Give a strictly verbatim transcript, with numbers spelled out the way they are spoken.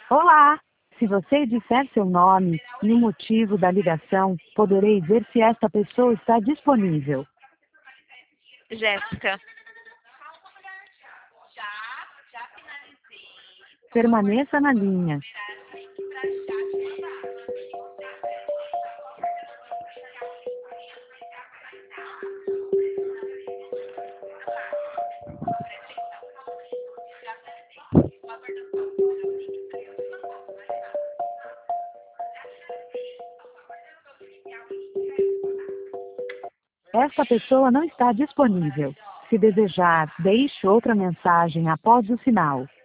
Olá! Se você disser seu nome e o motivo da ligação, poderei ver se esta pessoa está disponível. Jéssica. Permaneça na linha. Esta pessoa não está disponível. Se desejar, deixe outra mensagem após o sinal.